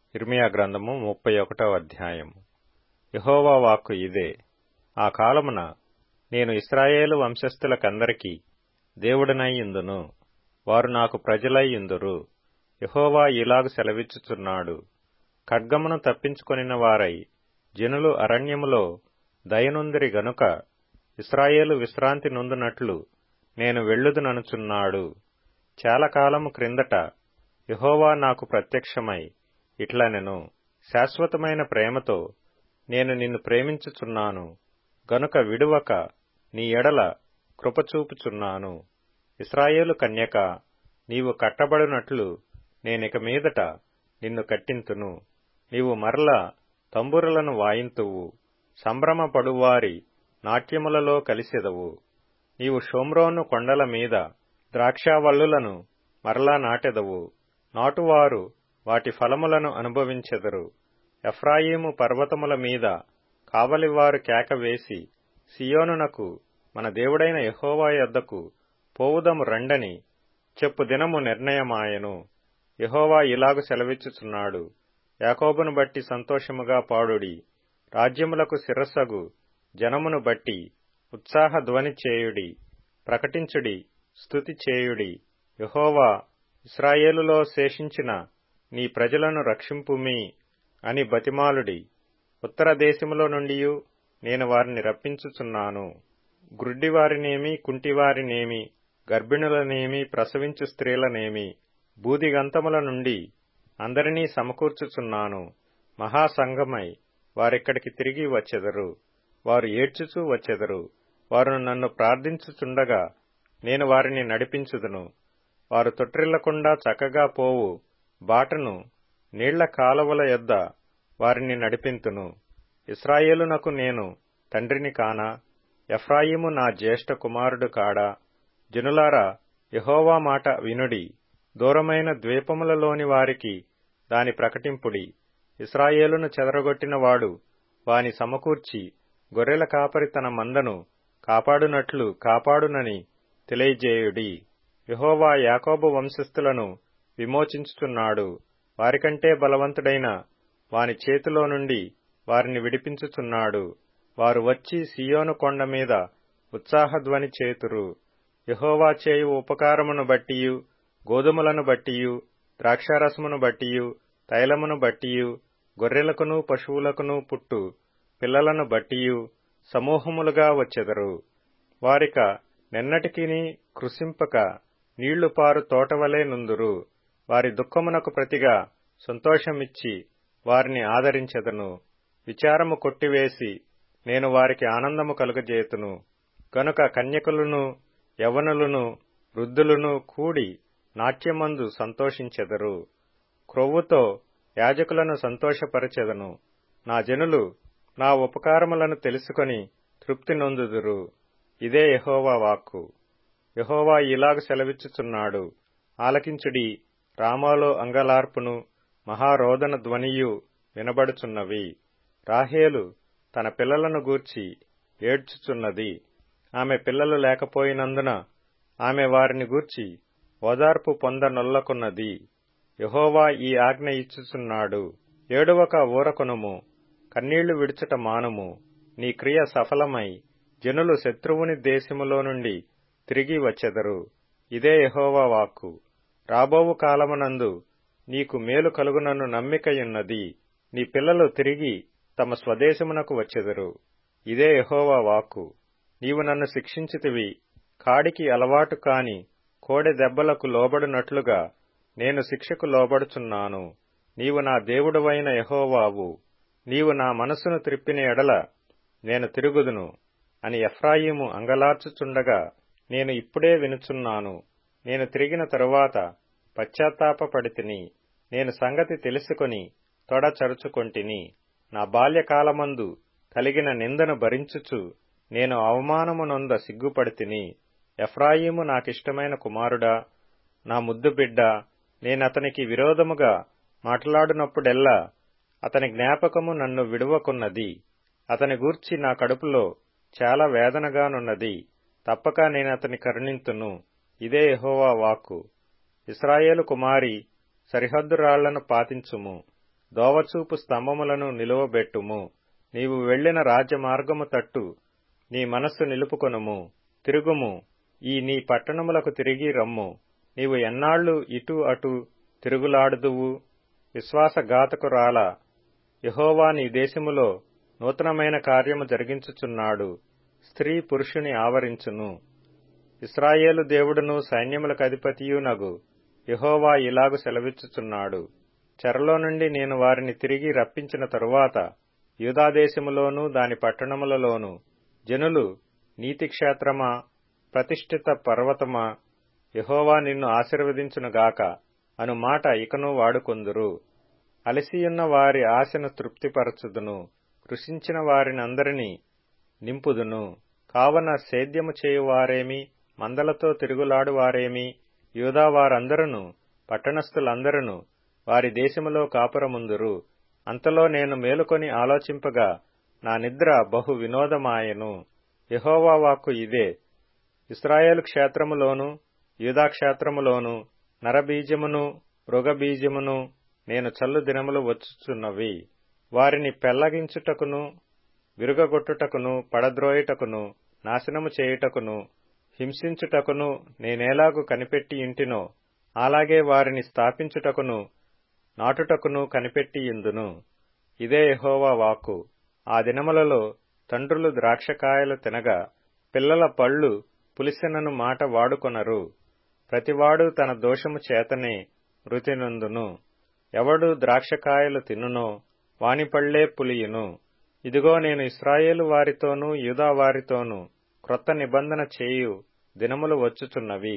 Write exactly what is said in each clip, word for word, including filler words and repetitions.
ఇర్మీయా గ్రంథము ముప్పై ఒకటవ అధ్యాయము. యెహోవా వాక్కు ఇదే. ఆ కాలమున నేను ఇశ్రాయేలు వంశస్థులకందరికీ దేవుడనై యుందును, వారు నాకు ప్రజలై యుందురు. యెహోవా ఇలాగు సెలవిచ్చుచున్నాడు: ఖడ్గమును తప్పించుకొనిన వారై జనులు అరణ్యములో దయనుందిరి గనుక ఇశ్రాయేలు విశ్రాంతి నొందునట్లు నేను వెళ్ళుదుననుచున్నాడు. చాలా కాలము క్రిందట యెహోవా నాకు ప్రత్యక్షమై ఇట్లనెను: శాశ్వతమైన ప్రేమతో నేను నిన్ను ప్రేమించుచున్నాను గనుక విడువక నీ ఎడల కృపచూపుచున్నాను. ఇశ్రాయేలు కన్యక, నీవు కట్టబడునట్లు నేనిక మీదట నిన్ను కట్టింతును. నీవు మరల తంబురలను వాయింతువు, సంభ్రమపడువారి నాట్యములలో కలిసెదవు. నీవు షోమ్రోను కొండల మీద ద్రాక్షావల్లులను మరలా నాటెదవు, నాటువారు వాటి ఫలములను అనుభవించెదరు. ఎఫ్రాయిము పర్వతముల మీద కావలివారు కేక వేసి, సియోనునకు మన దేవుడైన యెహోవా యొద్దకు పోవుదము రండని చెప్పు దినము నిర్ణయమాయెను. యెహోవా ఇలాగు సెలవిచ్చుచున్నాడు: యాకోబును బట్టి సంతోషముగా పాడుడి, రాజ్యములకు శిరస్సగు జనమును బట్టి ఉత్సాహ ధ్వని చేయుడి, ప్రకటించుడి, స్తుతి చేయుడి. యెహోవా, ఇశ్రాయేలులో శేషించిన నీ ప్రజలను రక్షింపుమీ అని బతిమాలుడి. ఉత్తర దేశములో నుండియు నేను వారిని రప్పించుచున్నాను. గ్రుడ్డివారినేమి, కుంటివారినేమి, గర్భిణులనేమి, ప్రసవించు స్త్రీలనేమి బూదిగంతముల నుండి అందరినీ సమకూర్చుచున్నాను. మహాసంఘమై వారిక్కడికి తిరిగి వచ్చెదరు. వారు ఏడ్చుచూ వచ్చెదరు. వారు నన్ను ప్రార్థించుచుండగా నేను వారిని నడిపించుదును. వారు తొట్రిల్లకుండా చక్కగా పోవు బాటను, నీళ్ల కాలవల యొద్ద వారిని నడిపింతును. ఇశ్రాయేలునకు నేను తండ్రిని కానా? ఎఫ్రాయిము నా జ్యేష్ఠ కుమారుడు కాడా? జనులారా, యెహోవా మాట వినుడి. దూరమైన ద్వీపములలోని వారికి దాని ప్రకటింపుడి. ఇశ్రాయేలును చెదరగొట్టిన వాడు వాని సమకూర్చి గొర్రెల కాపరి తన మందను కాపాడునట్లు కాపాడునని తెలియజేయుడి. యెహోవా యాకోబు వంశస్థులను విమోచించుచున్నాడు. వారికంటే బలవంతుడైన వాని చేతిలో నుండి వారిని విడిపించుచున్నాడు. వారు వచ్చి సియోను కొండ మీద ఉత్సాహధ్వని చేతురు. యెహోవా చేయు ఉపకారమును బట్టియు, గోధుమలను బట్టియు, ద్రాక్షారసమును బట్టియు, తైలమును బట్టియు, గొర్రెలకును పశువులకును పుట్టు పిల్లలను బట్టియు సమూహములుగా వచ్చెదరు. వారిక నెన్నటికిని కృశింపక నీళ్లు పారు తోటవలే నుందురు. వారి దుఃఖమునకు ప్రతిగా సంతోషమిచ్చి వారిని ఆదరించెదను. విచారము కొట్టివేసి నేను వారికి ఆనందము కలుగజేతును. కనుక కన్యకులను, యవ్వనులను, వృద్ధులను కూడి నాట్యమందు సంతోషించెదరు. క్రొవ్వుతో యాజకులను సంతోషపరచెదను. నా జనులు నా ఉపకారములను తెలుసుకొని తృప్తి నొందుదురు. ఇదే యెహోవా వాక్కు. యెహోవా ఇలాగు సెలవిచ్చుచున్నాడు: ఆలకించుడి. రామాలో అంగలార్పును, మహారోదన ధ్వనియు వినబడుచున్నవి. రాహేలు తన పిల్లలను గూర్చి ఏడ్చుచున్నది. ఆమె పిల్లలు లేకపోయినందున ఆమె వారిని గూర్చి ఓదార్పు పొందనొల్లకున్నది. యెహోవా ఈ ఆజ్ఞ ఇచ్చుచున్నాడు: ఏడువక ఊరకొనుము, కన్నీళ్లు విడుచుట మానుము. నీ క్రియ సఫలమై జనులు శత్రువుని దేశములో నుండి తిరిగి వచ్చెదరు. ఇదే యెహోవా వాక్కు. రాబోవు కాలమునందు నీకు మేలు కలుగునను నమ్మికయున్నది. నీ పిల్లలు తిరిగి తమ స్వదేశమునకు వచ్చెదరు. ఇదే యెహోవా వాక్కు. నీవు నన్ను శిక్షించితివి. కాడికి అలవాటు కాని కోడె దెబ్బలకు లోబడునట్లుగా నేను శిక్షకు లోబడుచున్నాను. నీవు నా దేవుడవైన యెహోవావు. నీవు నా మనస్సును త్రిప్పిన ఎడల నేను తిరుగుదును అని ఎఫ్రాయిము అంగలార్చుచుండగా నేను ఇప్పుడే వినుచున్నాను. నేను తిరిగిన తరువాత పశ్చాత్తాపపడితిని. నేను సంగతి తెలుసుకొని తొడ చరుచుకొంటిని. నా బాల్యకాలమందు కలిగిన నిందను భరించుచు నేను అవమానము నొంద సిగ్గుపడితిని. ఎఫ్రాయిము నాకిష్టమైన కుమారుడా, నా ముద్దు బిడ్డ. నేనతనికి విరోధముగా మాట్లాడునప్పుడెల్లా అతని జ్ఞాపకము నన్ను విడువకున్నది. అతని గూర్చి నా కడుపులో చాలా వేదనగానున్నది. తప్పక నేనతని కరుణింతును. ఇదే యెహోవా వాక్కు. ఇశ్రాయేలు కుమారి, సరిహద్దు రాళ్లను పాతించుము. దోవచూపు స్తంభములను నిలువబెట్టుము. నీవు వెళ్లిన రాజ్యమార్గము తట్టు నీ మనస్సు నిలుపుకొనుము. తిరుగుము, ఈ నీ పట్టణములకు తిరిగి రమ్ము. నీవు ఎన్నాళ్లు ఇటు అటు తిరుగులాడుదువు? విశ్వాసఘాతకురాల, యెహోవా నీ దేశములో నూతనమైన కార్యము జరిగించుచున్నాడు. స్త్రీ పురుషుని ఆవరించును. ఇశ్రాయేలు దేవుడును సైన్యములకు అధిపతియునగు యెహోవా ఇలాగు సెలవిచ్చుచున్నాడు. చెరలో నుండి నేను వారిని తిరిగి రప్పించిన తరువాత యూదాదేశములోను దాని పట్టణములలోను జనులు, నీతిక్షేత్రమా, ప్రతిష్ఠిత పర్వతమా, యెహోవా నిన్ను ఆశీర్వదించునుగాక అను మాట ఇకను వాడుకొందురు. అలసియున్న వారి ఆశను తృప్తిపరచుదును, కృషించిన వారినందరినీ నింపుదును. కావున సేద్యము చేయువారేమి, మందలతో తిరుగులాడువారేమి, యూదా వారందరును పట్టణస్థులందరును వారి దేశములో కాపురముందురు. అంతలో నేను మేలుకొని ఆలోచింపగా నా నిద్ర బహు వినోదమాయెను. యెహోవా వాక్కు ఇదే. ఇశ్రాయేలు క్షేత్రములోను యూదా క్షేత్రములోను నరబీజమును మృగబీజమును నేను చల్లు దినములు వచ్చుచున్నవి. వారిని పెళ్లగించుటకును విరుగగొట్టుటకును పడద్రోయుటకును నాశనము చేయుటకును హింసించుటకును నేనేలాగు కనిపెట్టి ఇంటినో అలాగే వారిని స్థాపించుటకును నాటుటకును కనిపెట్టియుందును. ఇదే యెహోవా వాక్కు. ఆ దినములలో తండ్రులు ద్రాక్షకాయలు తినగా పిల్లల పళ్ళు పులిసెనను మాట వాడుకొనరు. ప్రతివాడు తన దోషము చేతనే మృతి నొందును. ఎవడు ద్రాక్షకాయలు తినునో వాని పళ్లే పులియును. ఇదిగో నేను ఇశ్రాయేలు వారితోనూ యూదా వారితోనూ క్రొత్త నిబంధన చేయు దినములు వచ్చుచున్నవి.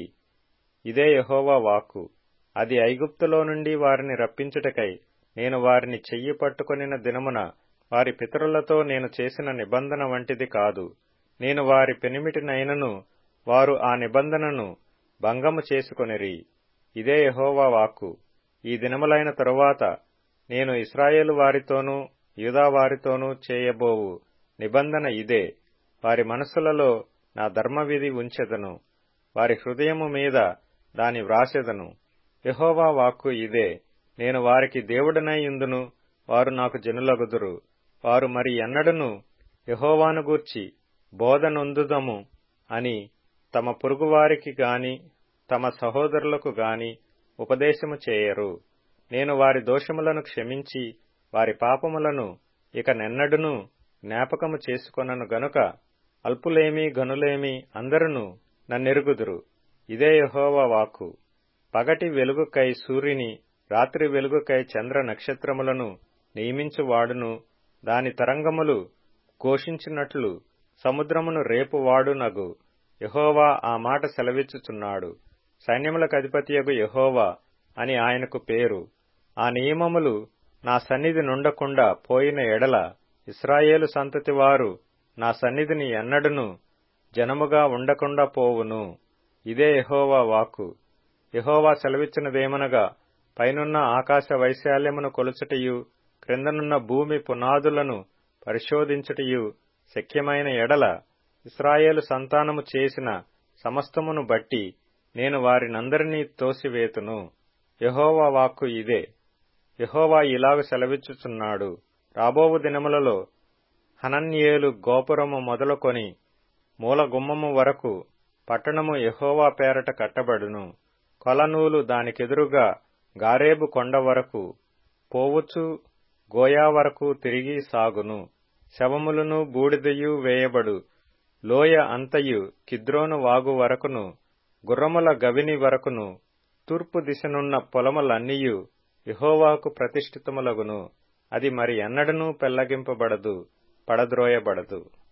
ఇదే యెహోవా వాక్కు. అది ఐగుప్తులో నుండి వారిని రప్పించుటకై నేను వారిని చెయ్యి పట్టుకొనిన దినమున వారి పితరులతో నేను చేసిన నిబంధన వంటిది కాదు. నేను వారి పెనిమిటినైనను వారు ఆ నిబంధనను భంగము చేసుకొనిరి. ఇదే యెహోవా వాక్కు. ఈ దినములైన తరువాత నేను ఇశ్రాయేలు వారితోనూ యూదా వారితోనూ చేయబోవు నిబంధన ఇదే. వారి మనస్సులలో నా ధర్మవిధి ఉంచెదను, వారి హృదయము మీద దాని వ్రాసెదను. యెహోవా వాక్కు ఇదే. నేను వారికి దేవుడనై యుందును, వారు నాకు జనులగుదురు. వారు మరి ఎన్నడను యెహోవాను గూర్చి బోధనొందుదము అని తమ పొరుగువారికి గాని తమ సహోదరులకు గాని ఉపదేశము చేయరు. నేను వారి దోషములను క్షమించి వారి పాపములను ఇక నెన్నడును జ్ఞాపకము చేసుకొనను గనుక అల్పులేమి ఘనులేమి అందరును నన్నెరుగుదురు. ఇదే యెహోవా వాక్కు. పగటి వెలుగుకై సూర్యుని, రాత్రి వెలుగుకై చంద్ర నక్షత్రములను నియమించువాడును, దాని తరంగములు ఘోషించినట్లు సముద్రమును రేపువాడునగు యెహోవా ఆ మాట సెలవిచ్చుచున్నాడు. సైన్యములకధిపతియగు యెహోవా అని ఆయనకు పేరు. ఆ నియమములు నా సన్నిధి నుండకుండా పోయిన ఎడల ఇశ్రాయేలు సంతతి వారు నా సన్నిధిని ఎన్నడును జనముగా ఉండకుండా పోవును. ఇదే యెహోవా వాక్కు. యెహోవా సెలవిచ్చినదేమనగా, పైనున్న ఆకాశ వైశాల్యమును కొలుచుటయు క్రిందనున్న భూమి పునాదులను పరిశోధించుటయు శక్యమైన ఎడల ఇశ్రాయేలు సంతానము చేసిన సమస్తమును బట్టి నేను వారినందరినీ తోసివేతును. యెహోవా వాక్కు ఇదే. యెహోవా ఇలాగు సెలవిచ్చుచున్నాడు. రాబోవు దినములలో హనన్యేలు గోపురము మొదలుకొని మూలగుమ్మము వరకు పట్టణము యెహోవా పేరట కట్టబడును. కొలనూలు దానికెదురుగా గారేబు కొండ వరకు పోవచ్చు, గోయా వరకు తిరిగి సాగును. శవములను బూడిదయు వేయబడు లోయ అంతయు కిద్రోను వాగు వరకును గుర్రముల గవిని వరకును తూర్పు దిశనున్న పొలములన్నీయు యెహోవాకు ప్రతిష్ఠితములగును. అది మరి ఎన్నడనూ పెళ్లగింపబడదు, పడద్రోయబడదు.